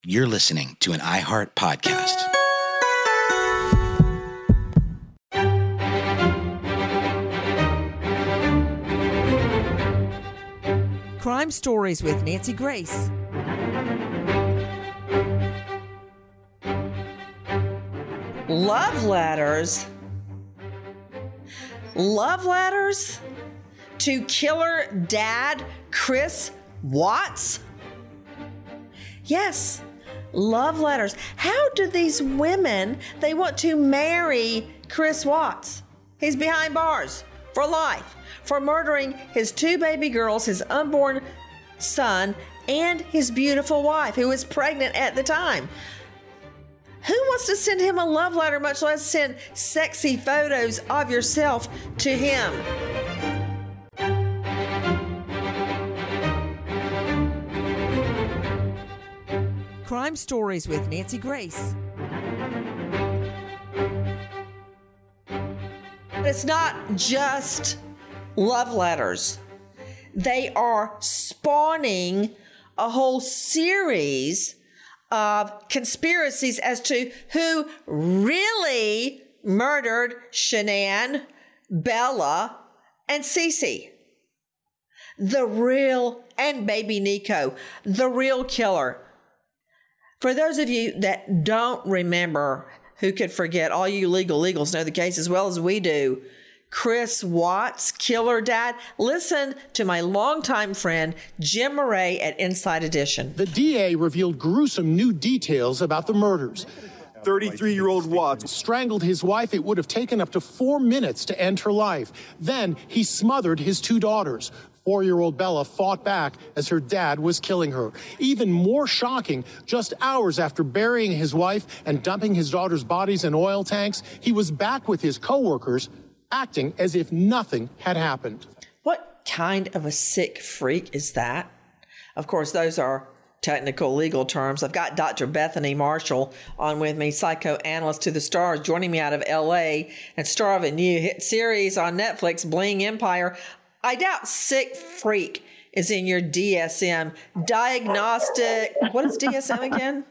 You're listening to an iHeart podcast. Crime Stories with Nancy Grace. Love letters? Love letters to killer dad Chris Watts? Yes, love letters. How do these women, they want to marry Chris Watts? He's behind bars for life for murdering his 2 baby girls, his unborn son, and his beautiful wife, who was pregnant at the time. Who wants to send him a love letter, much less send sexy photos of yourself to him? Crime Stories with Nancy Grace. But it's not just love letters. They are spawning a whole series of conspiracies as to who really murdered Shanann, Bella, and Cece. The real, and baby Nico, the real killer. For those of you that don't remember, who could forget, all you legals know the case as well as we do. Chris Watts, killer dad. Listen to my longtime friend, Jim Murray at Inside Edition. The DA revealed gruesome new details about the murders. 33-year-old Watts strangled his wife. It would have taken up to 4 minutes to end her life. Then he smothered his 2 daughters. 4-year-old Bella fought back as her dad was killing her. Even more shocking, just hours after burying his wife and dumping his daughter's bodies in oil tanks, he was back with his co-workers, acting as if nothing had happened. What kind of a sick freak is that? Of course, those are technical legal terms. I've got Dr. Bethany Marshall on with me, psychoanalyst to the stars, joining me out of L.A. and star of a new hit series on Netflix, Bling Empire. I doubt sick freak is in your DSM, diagnostic. What is DSM again?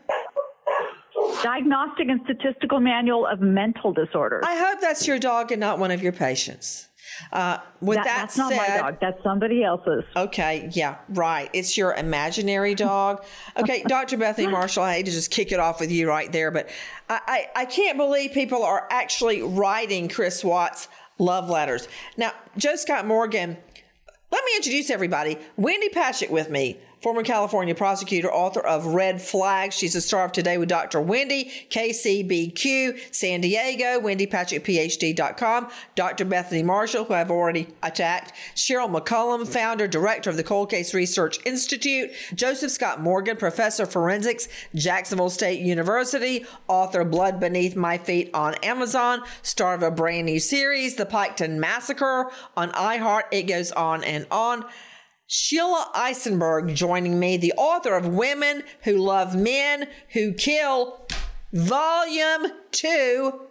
Diagnostic and Statistical Manual of Mental Disorders. I hope that's your dog and not one of your patients. That's not my dog. That's somebody else's. Okay. Yeah, right. It's your imaginary dog. Okay. Dr. Bethany Marshall, I hate to just kick it off with you right there, but I can't believe people are actually writing Chris Watts love letters. Now, Joe Scott Morgan, let me introduce everybody. Wendy Patrick with me, former California prosecutor, author of Red Flag. She's the star of Today with Dr. Wendy, KCBQ, San Diego, WendyPatrickPhD.com, Dr. Bethany Marshall, who I've already attacked, Cheryl McCollum, founder, director of the Cold Case Research Institute, Joseph Scott Morgan, professor of forensics, Jacksonville State University, author Blood Beneath My Feet on Amazon, star of a brand new series, The Piketon Massacre on iHeart. It goes on and on. Sheila Eisenberg joining me, the author of Women Who Love Men Who Kill, Volume 2.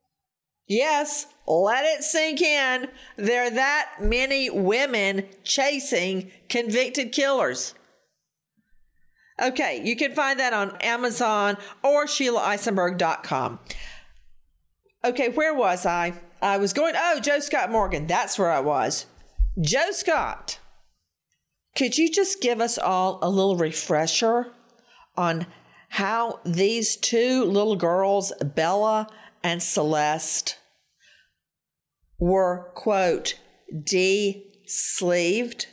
Yes, let it sink in. There are that many women chasing convicted killers. Okay, you can find that on Amazon or SheilaEisenberg.com. Okay, where was I? I was going, Joe Scott Morgan. That's where I was. Joe Scott. Could you just give us all a little refresher on how these 2 little girls, Bella and Celeste, were, quote, de-sleeved?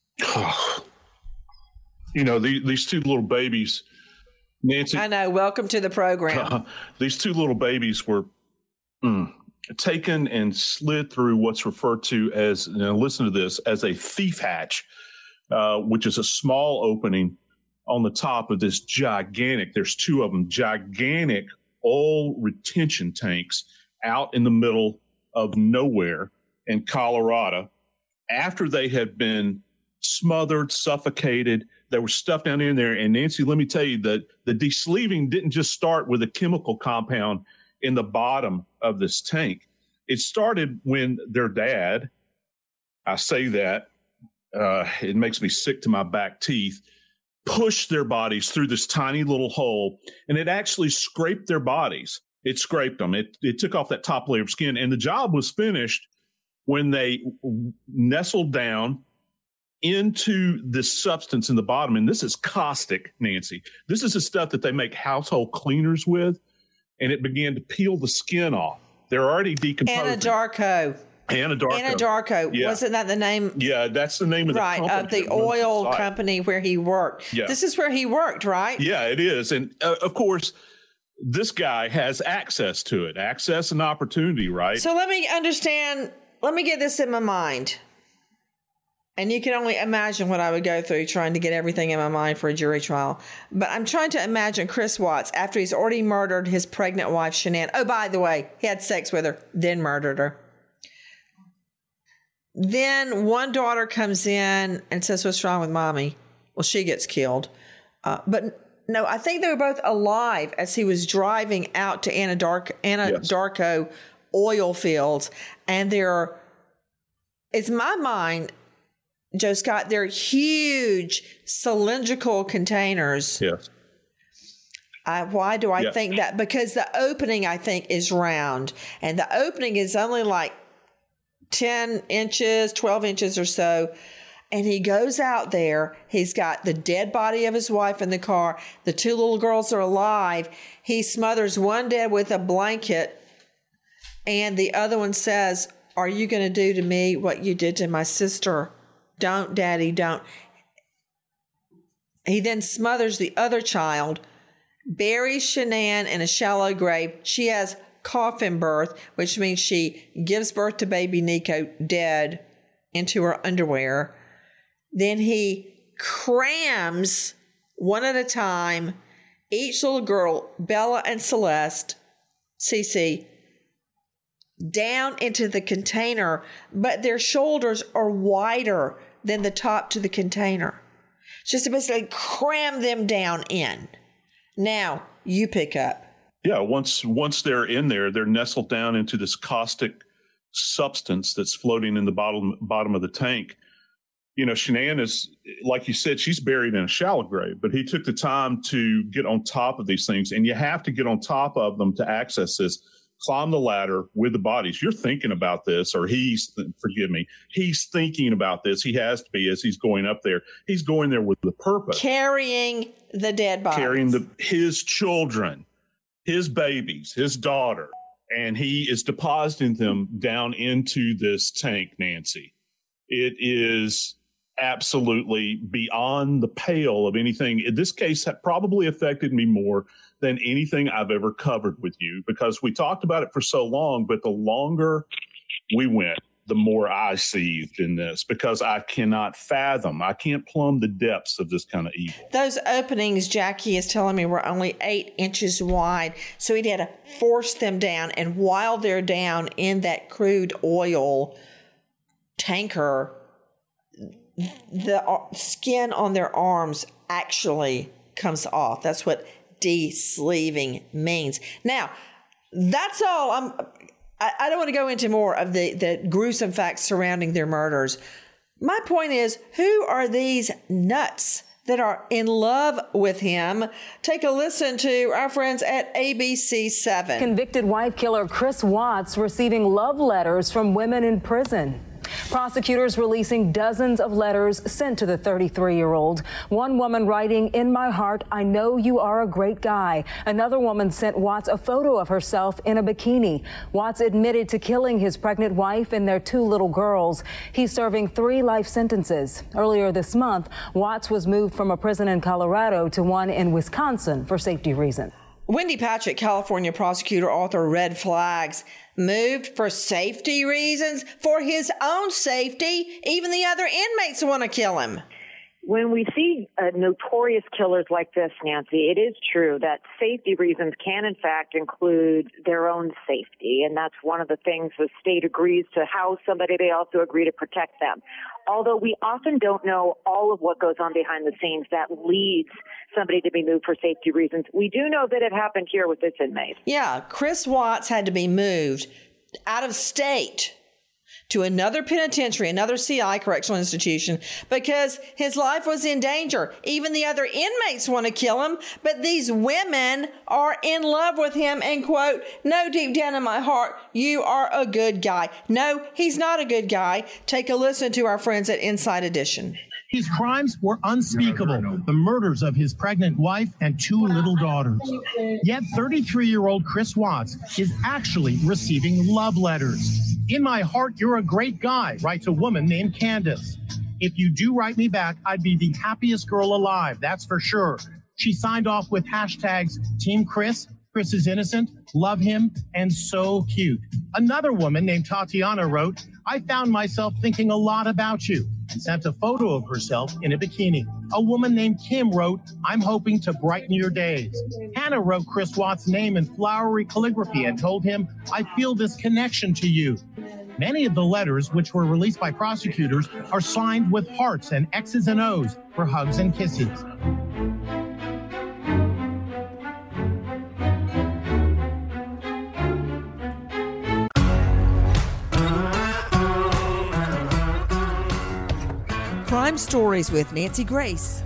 You know, these 2 little babies, Nancy. I know. Welcome to the program. These 2 little babies were taken and slid through what's referred to as, listen to this, as a thief hatch. Which is a small opening on the top of this gigantic, there's 2 of them, gigantic oil retention tanks out in the middle of nowhere in Colorado. After they had been smothered, suffocated, there was stuff down in there. And Nancy, let me tell you that the de-sleeving didn't just start with a chemical compound in the bottom of this tank. It started when their dad, I say that, it makes me sick to my back teeth, pushed their bodies through this tiny little hole, and it actually scraped their bodies. It scraped them. It took off that top layer of skin, and the job was finished when they nestled down into this substance in the bottom. And this is caustic, Nancy. This is the stuff that they make household cleaners with, and it began to peel the skin off. They're already decomposing. Anadarko. Yeah. Wasn't that the name? Yeah, that's the name of the company. Right, of the oil company where he worked. Yeah. This is where he worked, right? Yeah, it is. And of course, this guy has access to it, access and opportunity, right? So let me get this in my mind. And you can only imagine what I would go through trying to get everything in my mind for a jury trial. But I'm trying to imagine Chris Watts after he's already murdered his pregnant wife, Shanann. Oh, by the way, he had sex with her, then murdered her. Then one daughter comes in and says, "What's wrong with mommy?" Well, she gets killed. But no, I think they were both alive as he was driving out to Anadarko oil fields. And it's my mind, Joe Scott, they're huge cylindrical containers. Yes. Why do I think that? Because the opening, I think, is round. And the opening is only like 10 inches, 12 inches or so. And he goes out there. He's got the dead body of his wife in the car. The two little girls are alive. He smothers one dead with a blanket. And the other one says, "Are you going to do to me what you did to my sister? Don't, Daddy, don't." He then smothers the other child, buries Shanann in a shallow grave. She has coffin birth, which means she gives birth to baby Nico dead into her underwear. Then he crams one at a time each little girl, Bella and Celeste, Cece, down into the container, but their shoulders are wider than the top to the container. Just to basically cram them down in. Now, you pick up. Yeah, once they're in there, they're nestled down into this caustic substance that's floating in the bottom of the tank. You know, Shanann is, like you said, she's buried in a shallow grave, but he took the time to get on top of these things, and you have to get on top of them to access this. Climb the ladder with the bodies. You're thinking about this, or he's thinking about this. He has to be as he's going up there. He's going there with the purpose. Carrying the dead bodies. Carrying his children, his babies, his daughter, and he is depositing them down into this tank, Nancy. It is absolutely beyond the pale of anything. In this case, that probably affected me more than anything I've ever covered with you, because we talked about it for so long, but the longer we went, the more I seethed in this, because I cannot fathom, I can't plumb the depths of this kind of evil. Those openings, Jackie is telling me, were only 8 inches wide. So he'd had to force them down. And while they're down in that crude oil tanker, the skin on their arms actually comes off. That's what de-sleeving means. Now, that's all. I don't want to go into more of the gruesome facts surrounding their murders. My point is, who are these nuts that are in love with him? Take a listen to our friends at ABC7. Convicted wife killer Chris Watts receiving love letters from women in prison. Prosecutors releasing dozens of letters sent to the 33-year-old. One woman writing, "In my heart, I know you are a great guy." Another woman sent Watts a photo of herself in a bikini. Watts admitted to killing his pregnant wife and their 2 little girls. He's serving 3 life sentences. Earlier this month, Watts was moved from a prison in Colorado to one in Wisconsin for safety reasons. Wendy Patrick, California prosecutor, author Red Flags, moved for safety reasons, for his own safety. Even the other inmates want to kill him. When we see notorious killers like this, Nancy, it is true that safety reasons can, in fact, include their own safety. And that's one of the things the state agrees to house somebody. They also agree to protect them. Although we often don't know all of what goes on behind the scenes that leads somebody to be moved for safety reasons, we do know that it happened here with this inmate. Yeah, Chris Watts had to be moved out of state to another penitentiary, another CI, correctional institution, because his life was in danger. Even the other inmates want to kill him, but these women are in love with him and quote, "No, deep down in my heart, you are a good guy." No, he's not a good guy. Take a listen to our friends at Inside Edition. His crimes were unspeakable, the murders of his pregnant wife and 2 little daughters. Yet 33-year-old Chris Watts is actually receiving love letters. "In my heart, you're a great guy," writes a woman named Candace. "If you do write me back, I'd be the happiest girl alive, that's for sure." She signed off with hashtags Team Chris, Chris is innocent, love him, and so cute. Another woman named Tatiana wrote, "I found myself thinking a lot about you," and sent a photo of herself in a bikini. A woman named Kim wrote, "I'm hoping to brighten your days." Hannah wrote Chris Watts' name in flowery calligraphy and told him, "I feel this connection to you." Many of the letters, which were released by prosecutors, are signed with hearts and X's and O's for hugs and kisses. Crime Stories with Nancy Grace.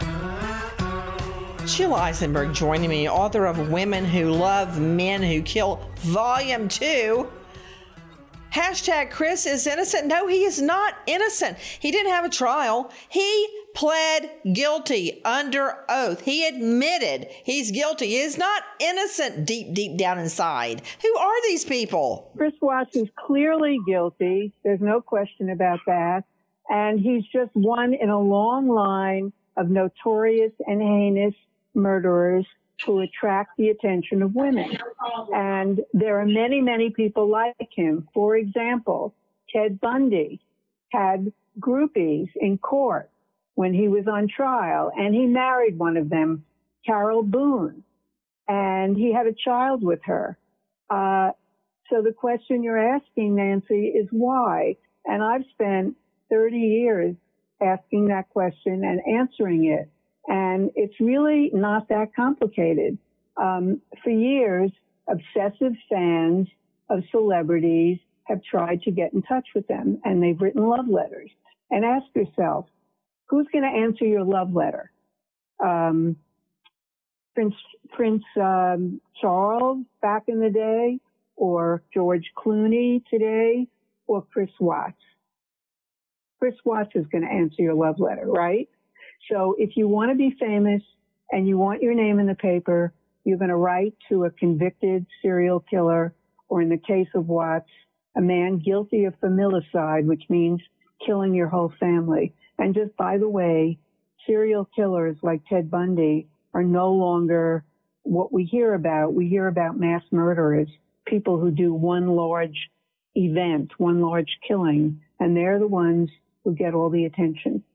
Sheila Eisenberg joining me, author of Women Who Love Men Who Kill, Volume 2. Hashtag Chris is innocent. No, he is not innocent. He didn't have a trial. He pled guilty under oath. He admitted he's guilty. He is not innocent deep down inside. Who are these people? Chris Watts is clearly guilty. There's no question about that. And he's just one in a long line of notorious and heinous murderers who attract the attention of women. And there are many, many people like him. For example, Ted Bundy had groupies in court when he was on trial, and he married one of them, Carol Boone, and he had a child with her. So the question you're asking, Nancy, is why? And I've spent 30 years asking that question and answering it. And it's really not that complicated. For years, obsessive fans of celebrities have tried to get in touch with them, and they've written love letters. And ask yourself, who's going to answer your love letter? Prince Charles back in the day, or George Clooney today, or Chris Watts? Chris Watts is going to answer your love letter, right? So if you want to be famous and you want your name in the paper, you're going to write to a convicted serial killer, or in the case of Watts, a man guilty of familicide, which means killing your whole family. And just by the way, serial killers like Ted Bundy are no longer what we hear about. We hear about mass murderers, people who do one large event, one large killing, and they're the ones who get all the attention.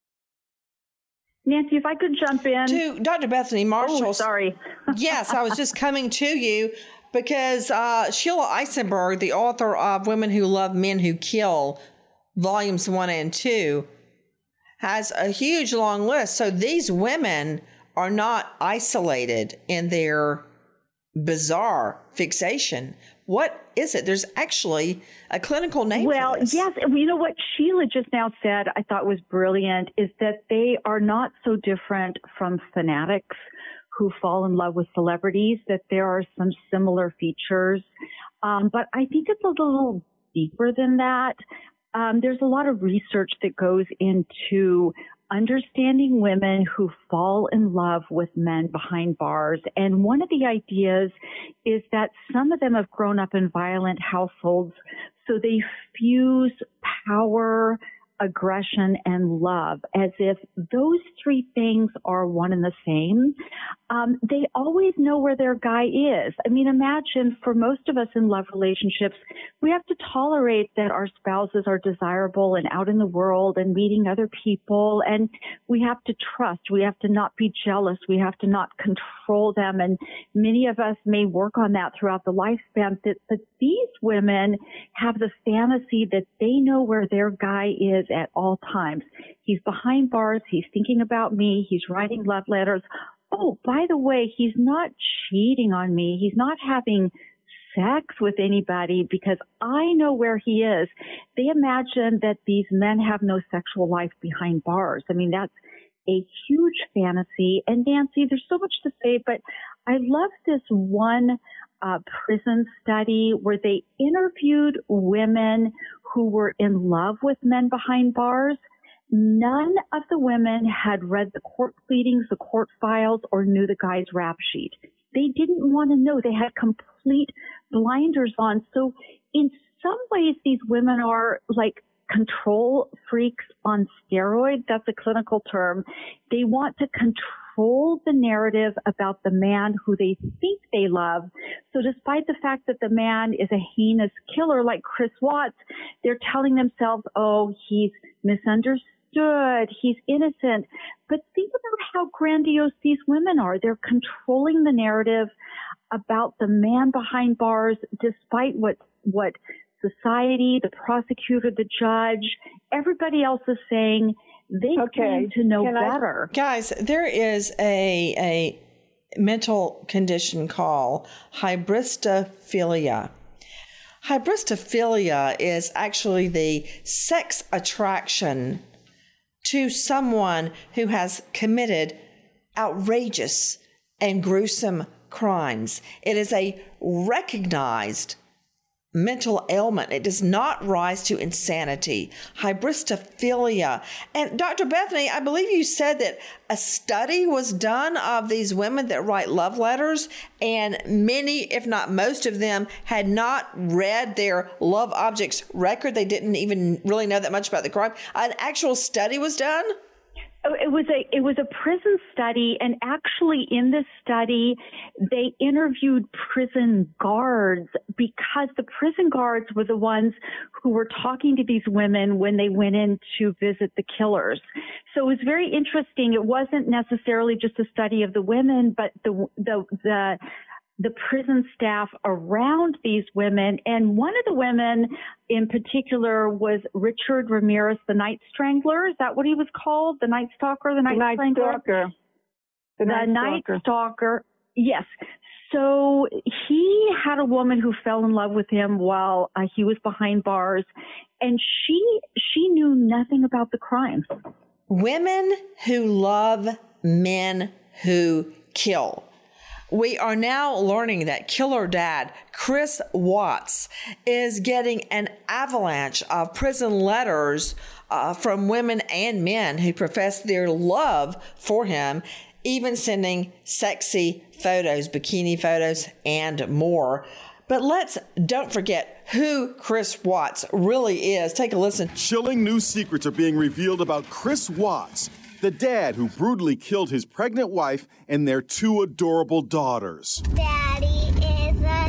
Nancy, if I could jump in. To Dr. Bethany Marshall. Oh, sorry. Yes, I was just coming to you because Sheila Eisenberg, the author of Women Who Love Men Who Kill, Volumes 1 and 2, has a huge long list. So these women are not isolated in their bizarre fixation. What is it? There's actually a clinical name for this. Yes. You know what Sheila just now said, I thought was brilliant, is that they are not so different from fanatics who fall in love with celebrities, that there are some similar features. But I think it's a little deeper than that. There's a lot of research that goes into understanding women who fall in love with men behind bars. And one of the ideas is that some of them have grown up in violent households, so they fuse power, aggression, and love as if those three things are one and the same. They always know where their guy is. I mean, imagine for most of us in love relationships, we have to tolerate that our spouses are desirable and out in the world and meeting other people. And we have to trust. We have to not be jealous. We have to not control them. And many of us may work on that throughout the lifespan. But these women have the fantasy that they know where their guy is at all times. He's behind bars. He's thinking about me. He's writing love letters. Oh, by the way, he's not cheating on me. He's not having sex with anybody because I know where he is. They imagine that these men have no sexual life behind bars. I mean, that's a huge fantasy. And Nancy, there's so much to say, but I love this one prison study where they interviewed women who were in love with men behind bars. None of the women had read the court pleadings, the court files, or knew the guy's rap sheet. They didn't want to know. They had complete blinders on. So in some ways, these women are like control freaks on steroids. That's a clinical term. They want to control the narrative about the man who they think they love. So despite the fact that the man is a heinous killer like Chris Watts, they're telling themselves, oh, he's misunderstood. He's innocent. But think about how grandiose these women are. They're controlling the narrative about the man behind bars, despite what society, the prosecutor, the judge, everybody else is saying. They claim to know better. Guys, there is a mental condition called hybristophilia. Hybristophilia is actually the sex attraction to someone who has committed outrageous and gruesome crimes. It is a recognized mental ailment. It does not rise to insanity. Hybristophilia. And Dr. Bethany, I believe you said that a study was done of these women that write love letters, and many, if not most of them, had not read their love object's record. They didn't even really know that much about the crime. An actual study was done? It was a prison study, and actually in this study, they interviewed prison guards because the prison guards were the ones who were talking to these women when they went in to visit the killers. So it was very interesting. It wasn't necessarily just a study of the women, but the prison staff around these women. And one of the women in particular was Richard Ramirez, the Night Strangler. Is that what he was called? The Night Stalker, the Night Strangler? The Night Stalker. Yes. So he had a woman who fell in love with him while he was behind bars, and she knew nothing about the crime. Women who love men who kill. We are now learning that killer dad, Chris Watts, is getting an avalanche of prison letters from women and men who profess their love for him, even sending sexy photos, bikini photos, and more. But don't forget who Chris Watts really is. Take a listen. Chilling new secrets are being revealed about Chris Watts, the dad who brutally killed his pregnant wife and their two adorable daughters. Daddy is a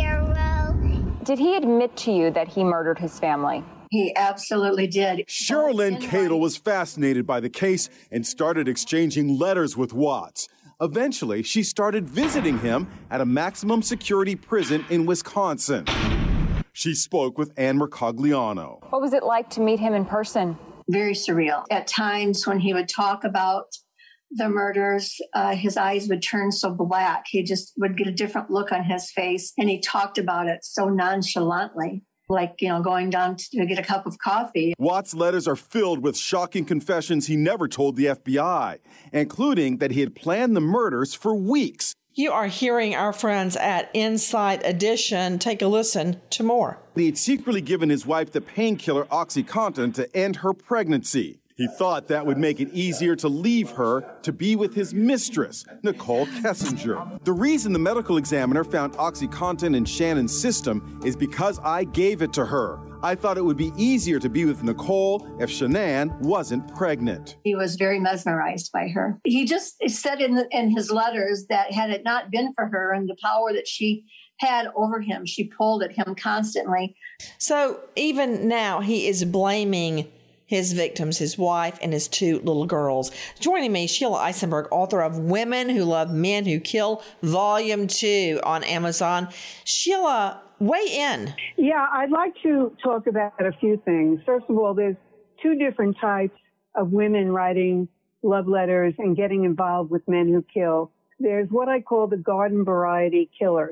hero. Did he admit to you that he murdered his family? He absolutely did. Sherilyn Cadle was fascinated by the case and started exchanging letters with Watts. Eventually, she started visiting him at a maximum security prison in Wisconsin. She spoke with Ann Mercogliano. What was it like to meet him in person? Very surreal. At times when he would talk about the murders, his eyes would turn so black. He just would get a different look on his face, and he talked about it so nonchalantly, like, going down to get a cup of coffee. Watts' letters are filled with shocking confessions he never told the FBI, including that he had planned the murders for weeks. You are hearing our friends at Inside Edition. Take a listen to more. He'd secretly given his wife the painkiller OxyContin to end her pregnancy. He thought that would make it easier to leave her to be with his mistress, Nicole Kessinger. The reason the medical examiner found OxyContin in Shannon's system is because I gave it to her. I thought it would be easier to be with Nicole if Shanann wasn't pregnant. He was very mesmerized by her. He just said in his letters that had it not been for her and the power that she had over him, she pulled at him constantly. So even now he is blaming his victims, his wife and his two little girls. Joining me, Sheila Eisenberg, author of Women Who Love Men Who Kill, Volume 2 on Amazon. Sheila, weigh in. Yeah, I'd like to talk about a few things. First of all, there's two different types of women writing love letters and getting involved with men who kill. There's what I call the garden variety killers.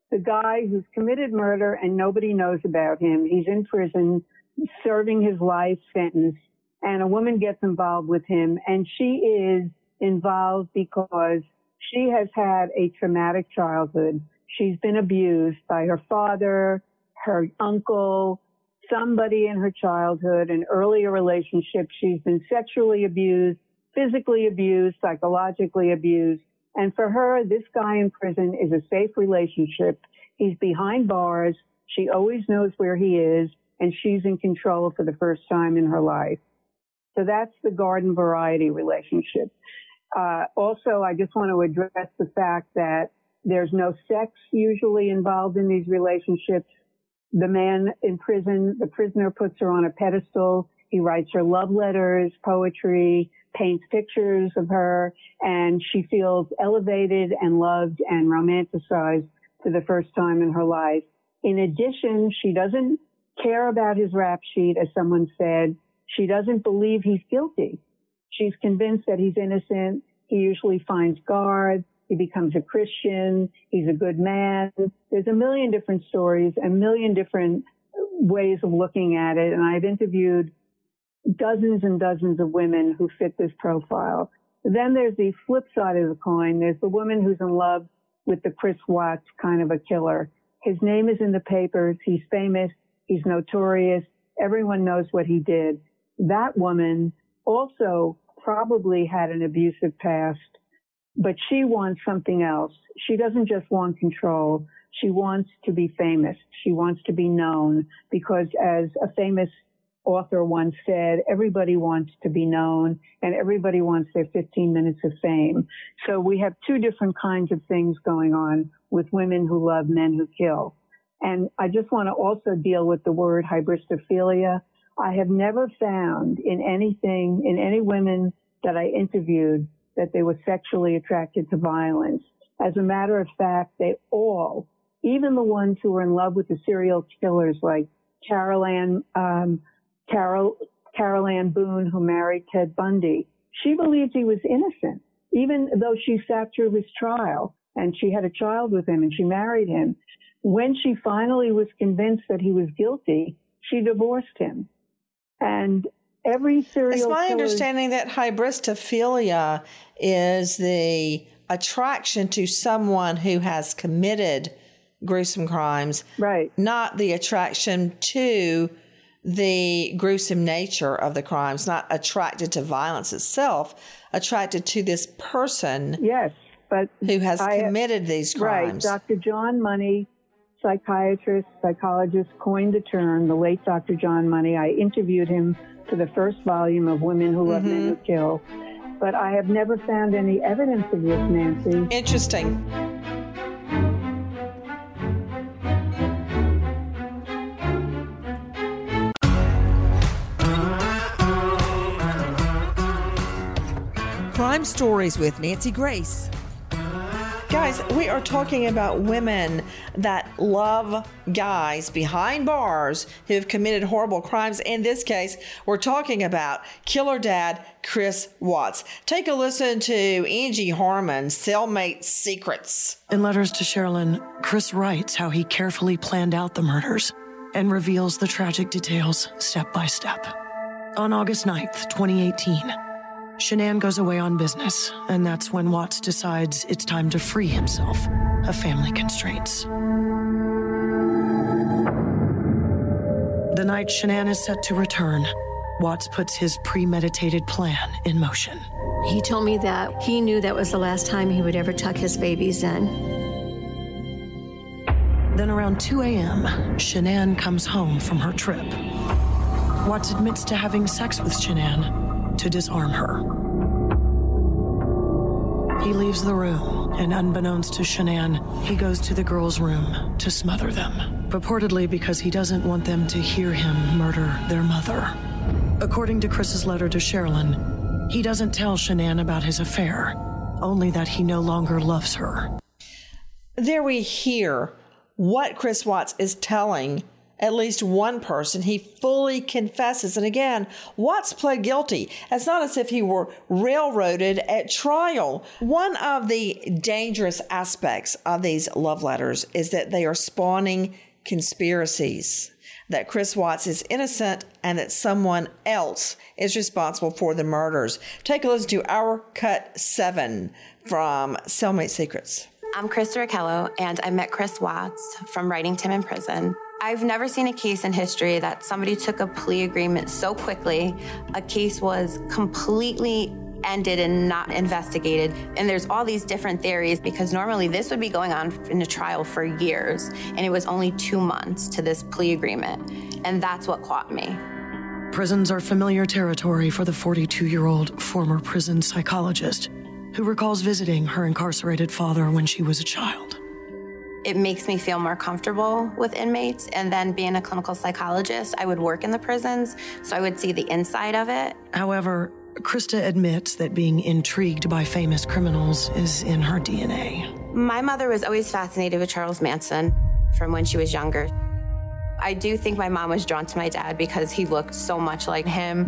the guy who's committed murder and nobody knows about him. He's in prison serving his life sentence, and a woman gets involved with him, and she is involved because she has had a traumatic childhood. She's been abused by her father, her uncle, somebody in her childhood, an earlier relationship. She's been sexually abused, physically abused, psychologically abused. And for her, this guy in prison is a safe relationship. He's behind bars. She always knows where he is, and she's in control for the first time in her life. So that's the garden variety relationship. Also, I just want to address the fact that there's no sex usually involved in these relationships. The man in prison, the prisoner puts her on a pedestal. He writes her love letters, poetry, paints pictures of her, and she feels elevated and loved and romanticized for the first time in her life. In addition, she doesn't care about his rap sheet, as someone said. She doesn't believe he's guilty. She's convinced that he's innocent. He usually finds guard. He becomes a Christian. He's a good man. There's a million different stories, a million different ways of looking at it. And I've interviewed dozens and dozens of women who fit this profile. Then there's the flip side of the coin. There's the woman who's in love with the Chris Watts kind of a killer. His name is in the papers. He's famous. He's notorious. Everyone knows what he did. That woman also probably had an abusive past, but she wants something else. She doesn't just want control. She wants to be famous. She wants to be known because, as a famous author once said, everybody wants to be known and everybody wants their 15 minutes of fame. So we have two different kinds of things going on with women who love men who kill. And I just want to also deal with the word hybristophilia. I have never found in anything, in any women that I interviewed, that they were sexually attracted to violence. As a matter of fact, they all, even the ones who were in love with the serial killers like Carol Ann Boone, who married Ted Bundy, she believed he was innocent, even though she sat through his trial and she had a child with him and she married him. When she finally was convinced that he was guilty, she divorced him. And every serial It's my killer... understanding that hybristophilia is the attraction to someone who has committed gruesome crimes, right? Not the attraction to the gruesome nature of the crimes, not attracted to violence itself, attracted to this person, yes, but who has committed these crimes. Right. Dr. John Money, psychiatrist, psychologist, coined the term, the late Dr. John Money. I interviewed him for the first volume of Women Who Love Men Who Kill, but I have never found any evidence of this, Nancy. Interesting. Crime Stories with Nancy Grace. Guys, we are talking about women that love guys behind bars who have committed horrible crimes. In this case, we're talking about killer dad Chris Watts. Take a listen to Angie Harmon's Cellmate Secrets. In letters to Sherilyn, Chris writes how he carefully planned out the murders and reveals the tragic details step by step. On August 9th, 2018, Shanann goes away on business, and that's when Watts decides it's time to free himself of family constraints. The night Shanann is set to return, Watts puts his premeditated plan in motion. He told me that he knew that was the last time he would ever tuck his babies in. Then around 2 a.m., Shanann comes home from her trip. Watts admits to having sex with Shanann to disarm her. He leaves the room, and unbeknownst to Shanann, he goes to the girls' room to smother them, purportedly because he doesn't want them to hear him murder their mother. According to Chris's letter to Sherilyn, he doesn't tell Shanann about his affair, only that he no longer loves her. There we hear what Chris Watts is telling at least one person. He fully confesses. And again, Watts pled guilty. It's not as if he were railroaded at trial. One of the dangerous aspects of these love letters is that they are spawning conspiracies, that Chris Watts is innocent and that someone else is responsible for the murders. Take a listen to our Cut 7 from Cellmate Secrets. I'm Krista Raquello, and I met Chris Watts from Writing Tim in Prison. I've never seen a case in history that somebody took a plea agreement so quickly. A case was completely ended and not investigated. And there's all these different theories because normally this would be going on in a trial for years. And it was only 2 months to this plea agreement. And that's what caught me. Prisons are familiar territory for the 42-year-old former prison psychologist who recalls visiting her incarcerated father when she was a child. It makes me feel more comfortable with inmates. And then being a clinical psychologist, I would work in the prisons, so I would see the inside of it. However, Krista admits that being intrigued by famous criminals is in her DNA. My mother was always fascinated with Charles Manson from when she was younger. I do think my mom was drawn to my dad because he looked so much like him.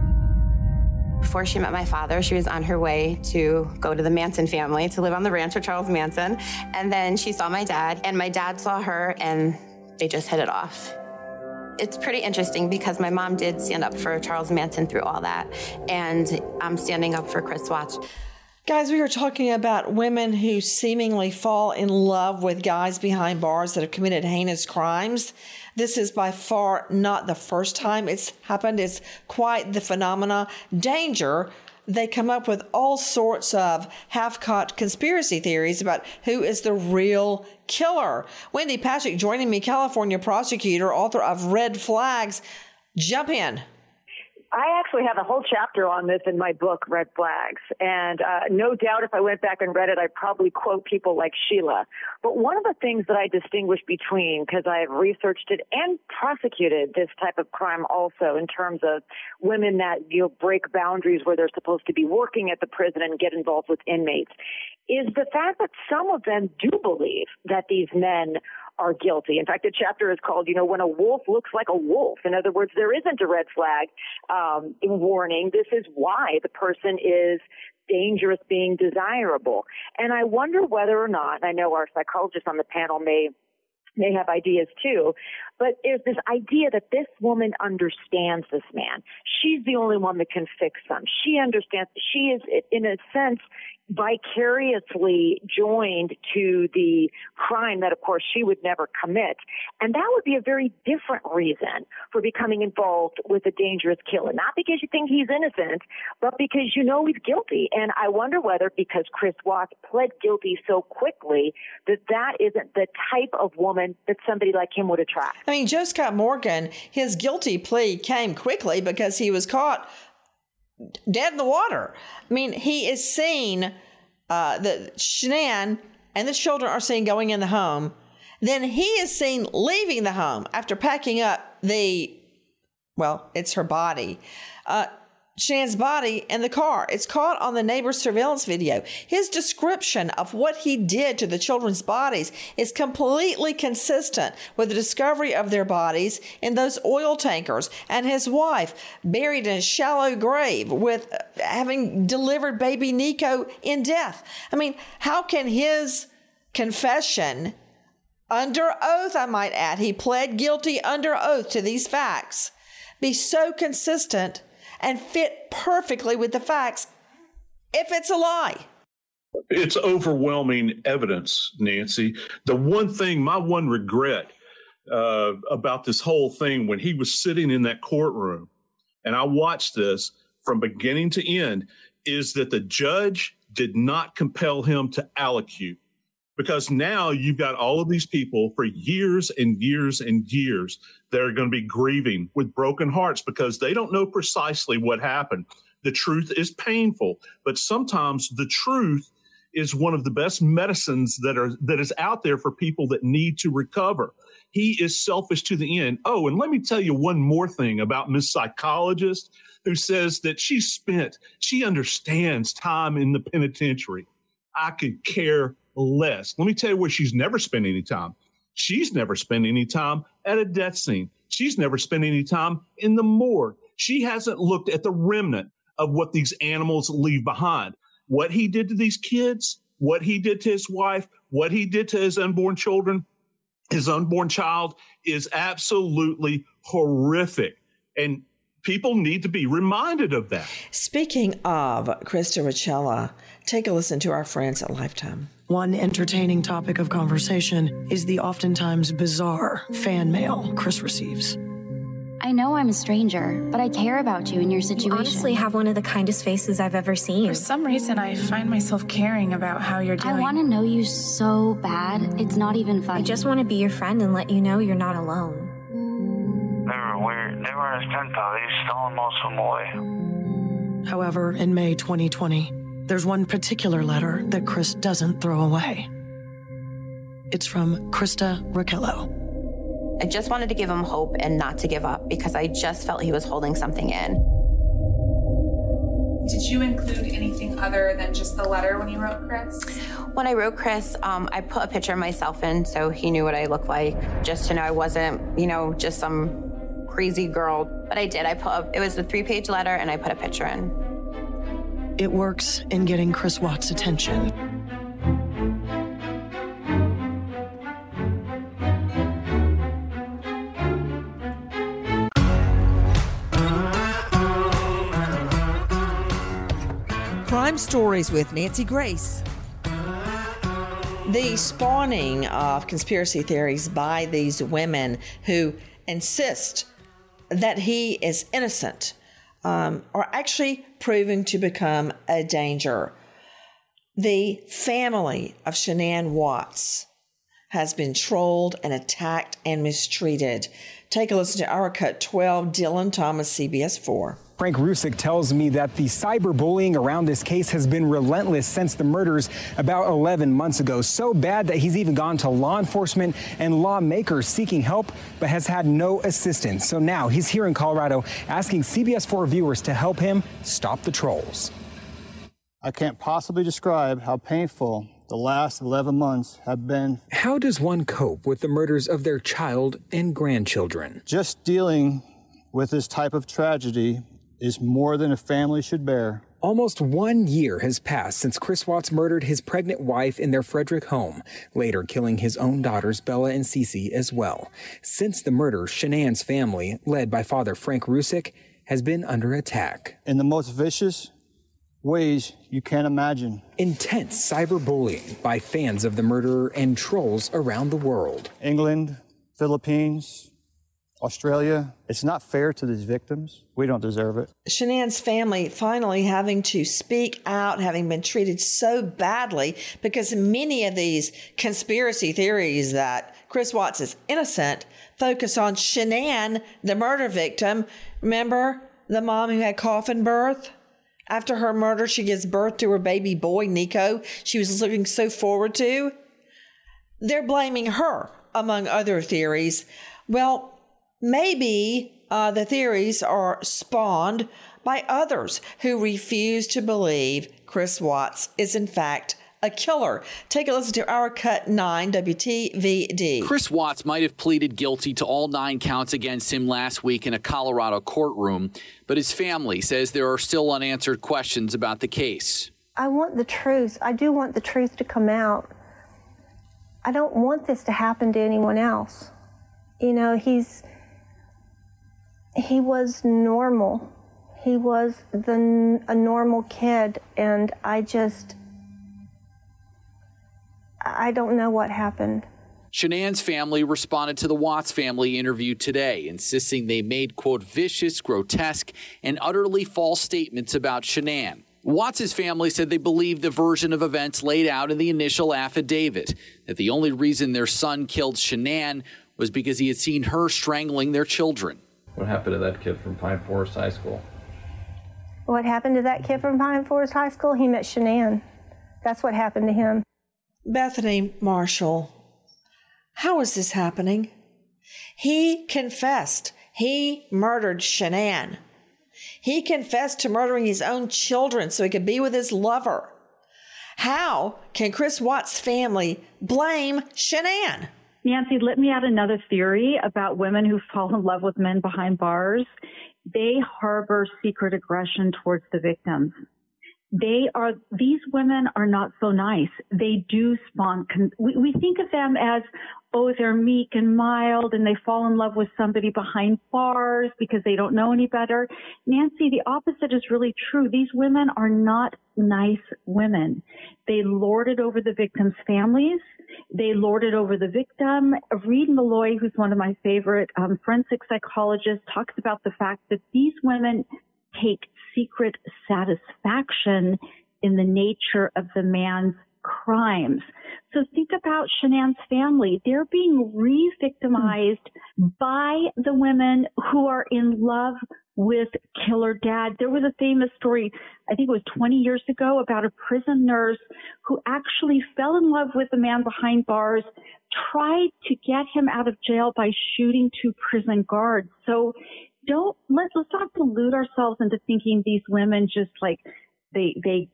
Before she met my father, she was on her way to go to the Manson family to live on the ranch with Charles Manson. And then she saw my dad, and my dad saw her, and they just hit it off. It's pretty interesting because my mom did stand up for Charles Manson through all that, and I'm standing up for Chris Watts. Guys, we are talking about women who seemingly fall in love with guys behind bars that have committed heinous crimes. This is by far not the first time it's happened. It's quite the phenomena. Danger. They come up with all sorts of half-caught conspiracy theories about who is the real killer. Wendy Patrick joining me, California prosecutor, author of Red Flags. Jump in. I actually have a whole chapter on this in my book, Red Flags. And no doubt if I went back and read it, I'd probably quote people like Sheila. But one of the things that I distinguish between, because I've researched it and prosecuted this type of crime also in terms of women that break boundaries where they're supposed to be working at the prison and get involved with inmates, is the fact that some of them do believe that these men are guilty. In fact, the chapter is called, When a Wolf Looks Like a Wolf. In other words, there isn't a red flag warning. This is why the person is dangerous, being desirable. And I wonder whether or not, and I know our psychologist on the panel may have ideas too, but there's this idea that this woman understands this man. She's the only one that can fix them. She understands. She is, in a sense, vicariously joined to the crime that, of course, she would never commit. And that would be a very different reason for becoming involved with a dangerous killer. Not because you think he's innocent, but because you know he's guilty. And I wonder whether, because Chris Watts pled guilty so quickly, that isn't the type of woman that somebody like him would attract. I mean, Joe Scott Morgan, his guilty plea came quickly because he was caught dead in the water. I mean, he is seen, the Shanann and the children are seen going in the home. Then he is seen leaving the home after packing up it's her body. Shanann's body in the car. It's caught on the neighbor's surveillance video. His description of what he did to the children's bodies is completely consistent with the discovery of their bodies in those oil tankers and his wife buried in a shallow grave with having delivered baby Nico in death. I mean, how can his confession under oath, I might add, he pled guilty under oath to these facts, be so consistent and fit perfectly with the facts if it's a lie? It's overwhelming evidence, Nancy. The one thing, my one regret about this whole thing, when he was sitting in that courtroom, and I watched this from beginning to end, is that the judge did not compel him to allocute. Because now you've got all of these people for years and years and years that are going to be grieving with broken hearts because they don't know precisely what happened. The truth is painful, but sometimes the truth is one of the best medicines that is out there for people that need to recover. He is selfish to the end. Oh, and let me tell you one more thing about Miss Psychologist, who says that she understands time in the penitentiary. I could care less. Let me tell you where she's never spent any time. She's never spent any time at a death scene. She's never spent any time in the morgue. She hasn't looked at the remnant of what these animals leave behind. What he did to these kids, what he did to his wife, what he did to his unborn children, his unborn child is absolutely horrific. And people need to be reminded of that. Speaking of Krista Ricella, take a listen to our friends at Lifetime. One entertaining topic of conversation is the oftentimes bizarre fan mail Chris receives. I know I'm a stranger, but I care about you and your situation. You honestly have one of the kindest faces I've ever seen. For some reason, I find myself caring about how you're doing. I want to know you so bad, it's not even funny. I just want to be your friend and let you know you're not alone. They were in his pen pal. He's stolen most of them away. However, in May 2020, there's one particular letter that Chris doesn't throw away. It's from Krista Ricella. I just wanted to give him hope and not to give up because I just felt he was holding something in. Did you include anything other than just the letter when you wrote Chris? When I wrote Chris, I put a picture of myself in so he knew what I looked like, just to know I wasn't, just some crazy girl. But I did. It was a 3-page letter and I put a picture in. It works in getting Chris Watts' attention. Crime Stories with Nancy Grace. The spawning of conspiracy theories by these women who insist that he is innocent are actually proving to become a danger. The family of Shanann Watts has been trolled and attacked and mistreated. Take a listen to our Cut 12, Dylan Thomas, CBS 4. Frank Rusick tells me that the cyberbullying around this case has been relentless since the murders about 11 months ago. So bad that he's even gone to law enforcement and lawmakers seeking help, but has had no assistance. So now he's here in Colorado asking CBS 4 viewers to help him stop the trolls. I can't possibly describe how painful the last 11 months have been. How does one cope with the murders of their child and grandchildren? Just dealing with this type of tragedy is more than a family should bear. Almost 1 year has passed since Chris Watts murdered his pregnant wife in their Frederick home, later killing his own daughters Bella and Cece as well. Since the murder, Shanann's family, led by Father Frank Rusick, has been under attack. In the most vicious ways you can't imagine. Intense cyberbullying by fans of the murderer and trolls around the world. England, Philippines, Australia. It's not fair to these victims. We don't deserve it. Shanann's family finally having to speak out, having been treated so badly because many of these conspiracy theories that Chris Watts is innocent focus on Shanann, the murder victim. Remember the mom who had coffin birth? After her murder, she gives birth to her baby boy, Nico. She was looking so forward to. They're blaming her, among other theories. Well, maybe the theories are spawned by others who refuse to believe Chris Watts is in fact a killer. Take a listen to our Cut 9 WTVD. Chris Watts might have pleaded guilty to all 9 counts against him last week in a Colorado courtroom, but his family says there are still unanswered questions about the case. I want the truth. I do want the truth to come out. I don't want this to happen to anyone else. You know, he was normal. He was a normal kid, and I don't know what happened. Shanann's family responded to the Watts family interview today, insisting they made, quote, vicious, grotesque, and utterly false statements about Shanann. Watts' family said they believe the version of events laid out in the initial affidavit, that the only reason their son killed Shanann was because he had seen her strangling their children. What happened to that kid from Pine Forest High School? What happened to that kid from Pine Forest High School? He met Shanann. That's what happened to him. Bethany Marshall, how is this happening? He confessed he murdered Shanann. He confessed to murdering his own children so he could be with his lover. How can Chris Watts' family blame Shanann? Nancy, let me add another theory about women who fall in love with men behind bars. They harbor secret aggression towards the victims. These women are not so nice. They do spawn, we think of them as, oh, they're meek and mild and they fall in love with somebody behind bars because they don't know any better. Nancy, the opposite is really true. These women are not nice women. They lord it over the victims' families. They lord it over the victim. Reed Malloy, who's one of my favorite forensic psychologists, talks about the fact that these women take secret satisfaction in the nature of the man's crimes. So think about Shanann's family. They're being re-victimized by the women who are in love with killer dad. There was a famous story, I think it was 20 years ago, about a prison nurse who actually fell in love with a man behind bars, tried to get him out of jail by shooting 2 prison guards. So let's not delude ourselves into thinking these women just like they're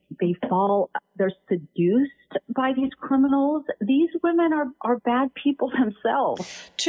seduced by these criminals. These women are bad people themselves.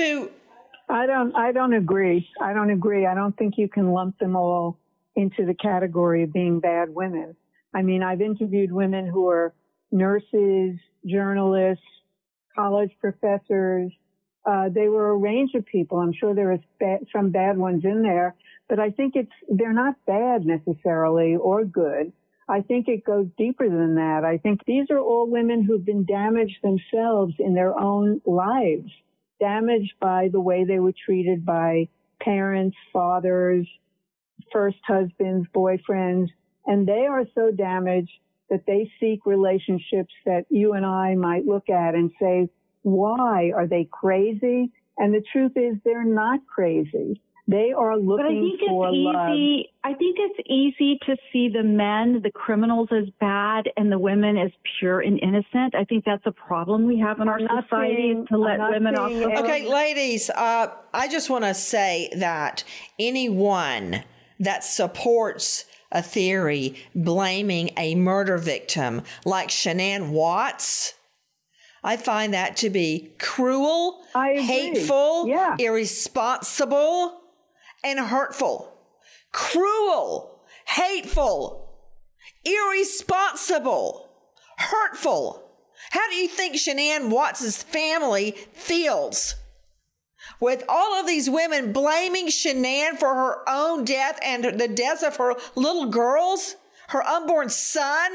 I don't agree. I don't think you can lump them all into the category of being bad women. I mean, I've interviewed women who are nurses, journalists, college professors. They were a range of people. I'm sure there are some bad ones in there, but I think they're not bad necessarily or good. I think it goes deeper than that. I think these are all women who've been damaged themselves in their own lives, damaged by the way they were treated by parents, fathers, first husbands, boyfriends, and they are so damaged that they seek relationships that you and I might look at and say, why? Are they crazy? And the truth is they're not crazy. They are looking for love. I think it's easy to see the men, the criminals, as bad and the women as pure and innocent. I think that's a problem we have in our society, to let women off the hook. Okay, ladies, I just want to say that anyone that supports a theory blaming a murder victim like Shanann Watts, I find that to be cruel, hateful, irresponsible, and hurtful. Cruel, hateful, irresponsible, hurtful. How do you think Shanann Watts' family feels with all of these women blaming Shanann for her own death and the deaths of her little girls, her unborn son?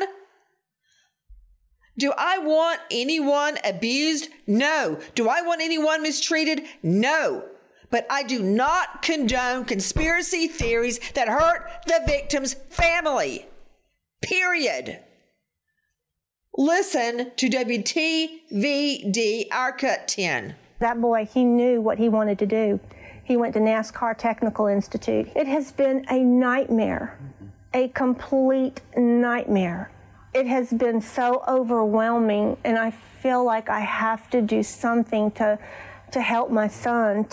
Do I want anyone abused? No. Do I want anyone mistreated? No. But I do not condone conspiracy theories that hurt the victim's family. Period. Listen to WTVD, Our Cut 10. That boy, he knew what he wanted to do. He went to NASCAR Technical Institute. It has been a nightmare, a complete nightmare. It has been so overwhelming, and I feel like I have to do something to help my son,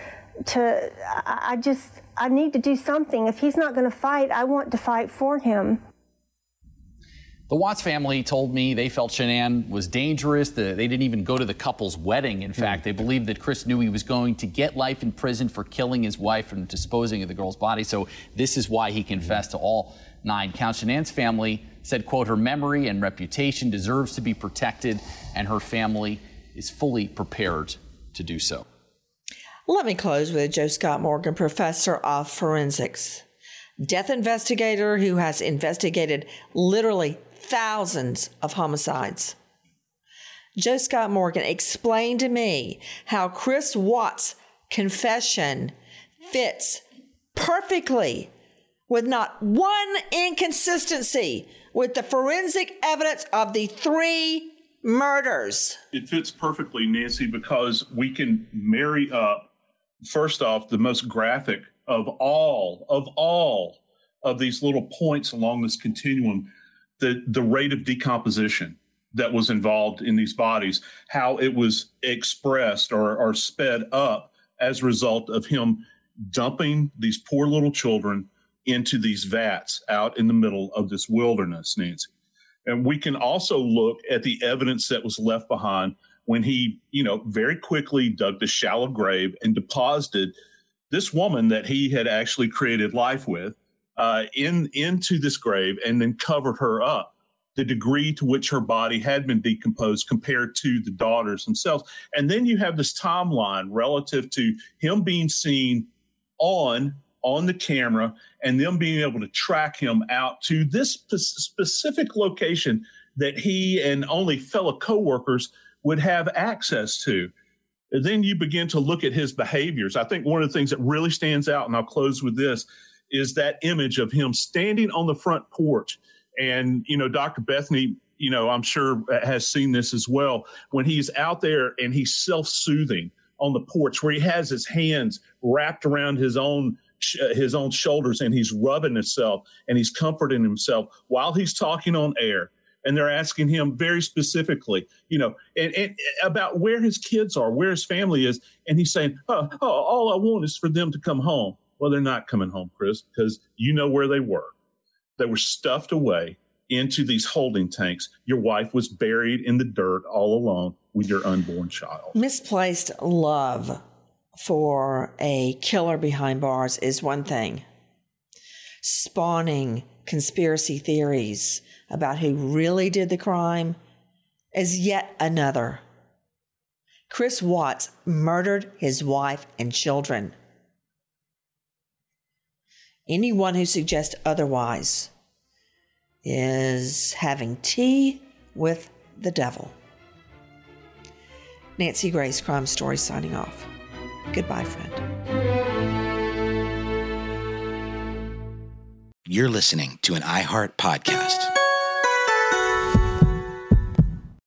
I need to do something. If he's not going to fight, I want to fight for him. The Watts family told me they felt Shanann was dangerous. They didn't even go to the couple's wedding. In fact, they believed that Chris knew he was going to get life in prison for killing his wife and disposing of the girl's body. So this is why he confessed to all 9 counts. Shanann's family said, quote, her memory and reputation deserves to be protected, and her family is fully prepared to do so. Let me close with Joe Scott Morgan, professor of forensics, death investigator who has investigated literally thousands of homicides. Joe Scott Morgan explained to me how Chris Watts' confession fits perfectly with not one inconsistency with the forensic evidence of the 3 murders. It fits perfectly, Nancy, because we can marry up, first off, the most graphic of all of these little points along this continuum, the rate of decomposition that was involved in these bodies, how it was expressed or sped up as a result of him dumping these poor little children into these vats out in the middle of this wilderness, Nancy. And we can also look at the evidence that was left behind when he, very quickly dug the shallow grave and deposited this woman that he had actually created life with into this grave and then covered her up. The degree to which her body had been decomposed compared to the daughters themselves. And then you have this timeline relative to him being seen on the camera and them being able to track him out to this specific location that he and only fellow coworkers would have access to. And then you begin to look at his behaviors. I think one of the things that really stands out, and I'll close with this, is that image of him standing on the front porch. And, Dr. Bethany, I'm sure has seen this as well, when he's out there and he's self-soothing on the porch where he has his hands wrapped around his own shoulders and he's rubbing himself and he's comforting himself while he's talking on air. And they're asking him very specifically, and about where his kids are, where his family is. And he's saying, all I want is for them to come home. Well, they're not coming home, Chris, because you know where they were. They were stuffed away into these holding tanks. Your wife was buried in the dirt all alone with your unborn child. Misplaced love for a killer behind bars is one thing. Spawning conspiracy theories about who really did the crime is yet another. Chris Watts murdered his wife and children. Anyone who suggests otherwise is having tea with the devil. Nancy Grace, Crime Stories, signing off. Goodbye, friend. You're listening to an iHeart podcast.